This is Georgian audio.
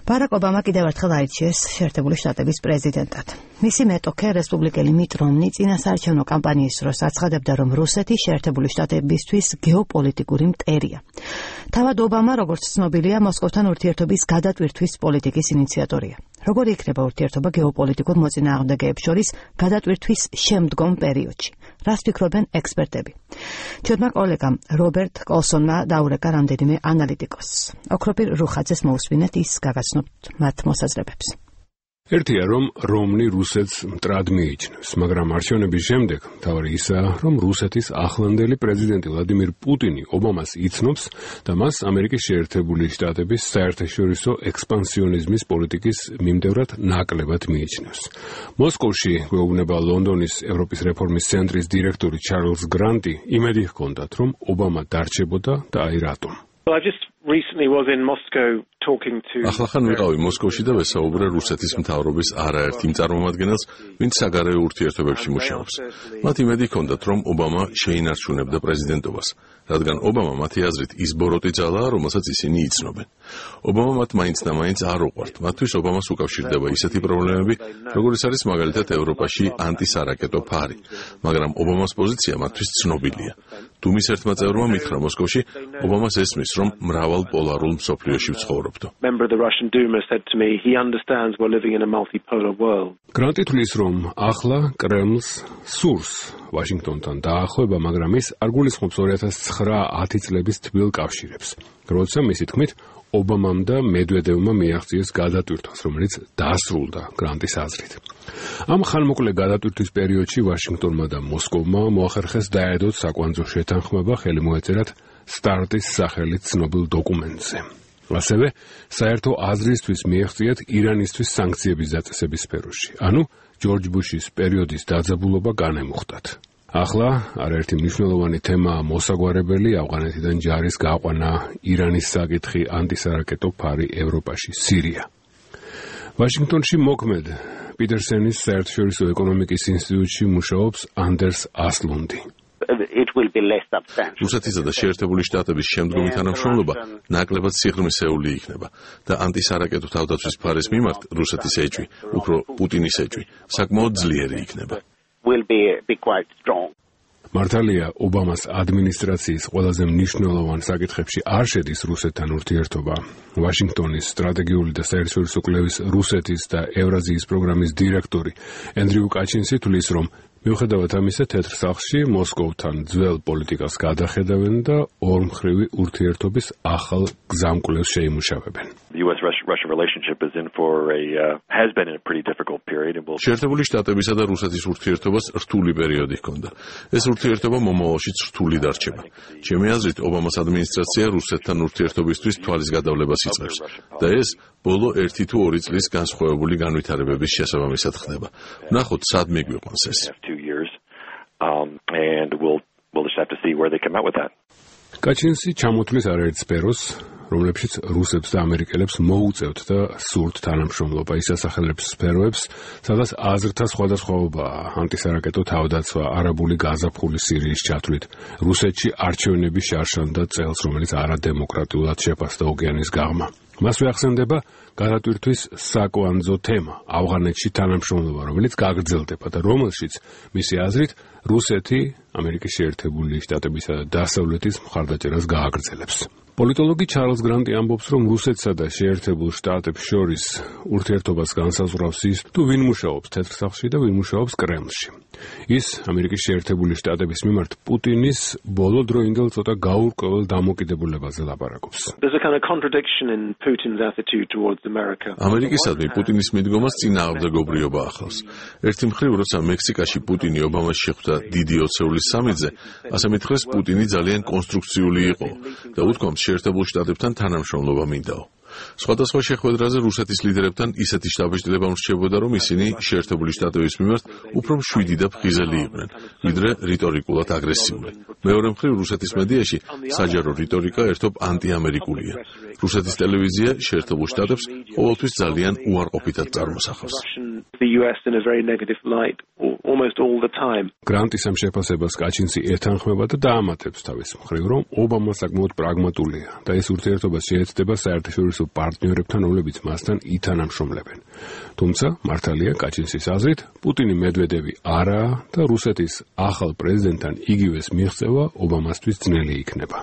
ბარაკ ობამა კიდევ ერთხელ აირჩიეს შეერთებული შტატების პრეზიდენტად. მისი მეტოქე რესპუბლიკელი მიტ რომნი წინა საარჩევნო კამპანიის დროს აცხადებდა, რომ რუსეთი შეერთებული შტატებისთვის გეოპოლიტიკური მტერია. თავად ობამა, როგორც ცნობილია, მოსკოვთან ურთიერთობის გადატვირთვის პოლიტიკის ინიციატორია. როგორი იქნება ურთიერთობა გეოპოლიტიკურ მოწინააღმდეგეებს შორის გადატვირთვის შემდგომ პერიოდში? რას ფიქრობენ ექსპერტები? ჩვენმა კოლეგამ რობერტ კოლსონმა დაურეკა რამდენიმე ანალიტიკოსს. ოქროპირ რუხაძეს მოусვინეთ ის გაგაცნობთ მათ მოსაზრებებს. ერთია, რომ რომნი რუსეთს მტრად მიიჩნევს, მაგრამ არჩევნების შემდეგ მთავარი ისაა, რომ რუსეთის ახლანდელი პრეზიდენტი ვლადიმირ პუტინი ობამას იცნობს და მას ამერიკის შეერთებული შტატების საერთაშორისო ექსპანსიონიზმის პოლიტიკის მიმდევრად ნაკლებად მიიჩნევს. მოსკოვში გვეუბნება ლონდონის ევროპის რეფორმის ცენტრის დირექტორი ჩარლზ გრანტი იმედი ჰქონდათ, რომ ობამა დარჩებოდა და აი რატომ. ახლახან ვიყავი მოსკოვში და ვესაუბრე რუსეთის მთავრობის არაერთ იმ წარმომადგენელს, ვინც საგარეო ურთიერთობებში მუშაობს. მათ იმედი ჰქონდათ, რომ ობამა შეინარჩუნებდა პრეზიდენტობას, რადგან ობამა მათი აზრით ის ბოროტი ძალაა, რომელსაც ისინი იცნობენ. ობამა მათ მაინც და მაინც არ უყვართ. მათთვის ობამას უკავშირდება ისეთი პრობლემები, როგორიც არის მაგალითად ევროპაში ანტისარაკეტო ფარი, მაგრამ ობამას პოზიცია მათთვის ცნობილია. დუმის ერთმა წევრმა მითხრა მოსკოვში, ობამას ესმის, რომ მრავალ პოლარულ მსოფლიოში ვცხოვრობდო. გრანტი თვლის, რომ ახლა კრემლს სურს ვაშინგტონთან დაახლოება, მაგრამ ის არ გულისხმობს 2009-10 წლების თბილ კავშირებს, როცა მისი თქმით ობამამ და მედვედევმა მიაღწიეს გადატვირთვას, რომელიც დასრულდა გრანტის აზრით. ამ ხანმოკლე გადატვირთვის პერიოდში ვაშინგტონმა და მოსკოვმა მოახერხეს დაედოთ საკვანძო შეთანხმება, ხელი მოეწერათ სტარტის სახელით ცნობილ დოკუმენტზე. ასევე საერთო აზრისთვის მიაღწიათ ირანისთვის სანქციების დაწესების სფეროში, ანუ ჯორჯ ბუშის პერიოდის დაძაბულობა განემუხტათ. ახლა არაერთი მნიშვნელოვანი თემაა მოსაგვარებელი ავღანეთიდან ჯარის გაყვანა, ირანის საკითხი, ანტისარაკეტო ფარი ევროპაში, სირია. ვაშინგტონში მოქმედ პიტერსენის საერთაშორისო ეკონომიკის ინსტიტუტში მუშაობს ანდერს ასლუნდი. რუსეთისა და შეერთებული შტატების შემდგომი თანამშრომლობა ნაკლებად სიღრმისეული იქნება და ანტისარაკეტო თავდაცვის ფარის მიმართ რუსეთის ეჭვი, უფრო პუტინის ეჭვი, საკმაოდ ძლიერი იქნება. მართალია, ობამას ადმინისტრაციის ყველაზე მნიშვნელოვან საკითხებში არ შედის რუსეთთან ურთიერთობა. ვაშინგტონის სტრატეგიული და საერთაშორისო კვლევის რუსეთის და ევრაზიის პროგრამის დირექტორი ენდრიუ კაჩინსი თვლის, რომ მიუხედავად ამისა, თეთრ სახლში მოსკოვთან ძველ პოლიტიკას გადახედავენ და ორმხრივი ურთიერთობის ახალ გზამკვლევს შეიმუშავებენ. შეერთებული შტატებისა და რუსეთის ურთიერთობას რთული პერიოდი ჰქონდა. ეს ურთიერთობა მომავალშიც რთული დარჩება. ჩემი აზრით, ობამას ადმინისტრაცია რუსეთთან ურთიერთობისთვის თვალის გადავლებას იწყებს და ეს ბოლო 1 თუ 2 წლის განსხვავებული განვითარებების შესაბამისად ხდება. ვნახოთ, სად მიგვიყვანს ეს. კაჩინსი ჩამოთვლის არაერთ სფეროს, რომლებშიც რუსებს და ამერიკელებს მოუწევთ და სურთ თანამშრომლობა, ის ასახელებს სფეროებს, სადაც აზრთა სხვადასხვაობაა, ანტისარაკეტო თავდაცვა, არაბული გაზაფხული სირიის ჩათვლით, რუსეთში არჩევნების შარშან და წელს, რომელიც არადემოკრატიულად შეფასდა ოკეანის გაღმა. მასვე ახსენდება გადატვირთვის საკვანძო თემა, ავღანეთში თანამშრომლობა, რომელიც გაგრძელდება და რომელშიც მისი აზრით რუსეთი ამერიკის შეერთებული შტატებისა და დასავლეთის მხარდაჭერას გააგრძელებს. პოლიტოლოგი ჩარლზ გრანტი ამბობს, რომ რუსეთსა და შეერთებულ შტატებს შორის ურთიერთობას განსაზღვრავს ის, თუ ვინ მუშაობს თეთრ სახლში და ვინ მუშაობს კრემლში. ის ამერიკის შეერთებული შტატების მიმართ პუტინის ბოლო დროინდელ ცოტა გაურკვეველ დამოკიდებულებაზე ლაპარაკობს. ამერიკისადმი პუტინის მიდგომას წინააღმდეგობრიობა ახლავს. ერთი მხრივ, როცა მექსიკაში პუტინი ობამას შეხვდა დიდი ოცეულის სამედზე, ასე მითხრეს პუტინი ძალიან კონსტრუქციული იყო და უთქვამს შეერთებულ შტატებთან თანამშრომლობა მინდაო. სხვადასხვა შეხვედრაზე რუსეთის ლიდერებთან ისეთი შთაბეჭდილება რჩებოდა, რომ ისინი შეერთებული შტატების მიმართ უფრო მშვიდი და ფხიზელი იყვნენ, ვიდრე რიტორიკულად აგრესიული. მეორე მხრივ, რუსეთის მედიაში საჯარო რიტორიკა ერთობ ანტიამერიკულია. რუსეთის ტელევიზია შეერთებულ შტატებს ყოველთვის ძალიან უარყოფითად წარმოსახავს. the US in a very negative light almost all the time. გრანტის ამ შეფასებას კაჩინსი ეთანხმება და დაამატებს თავის მხრივ, რომ ობამა საკმაოდ პრაგმატულია და ეს ურთიერთობა შეეცდება საერთაშორისო პარტნიორებთან, რომლებიც მასთან ითანამშრომლებენ. თუმცა, მართალია კაჩინსის აზრით, პუტინი მედვედევი არაა და რუსეთის ახალ პრეზიდენტთან იგივეს მიღწევა ობამასთვის ძნელი იქნება.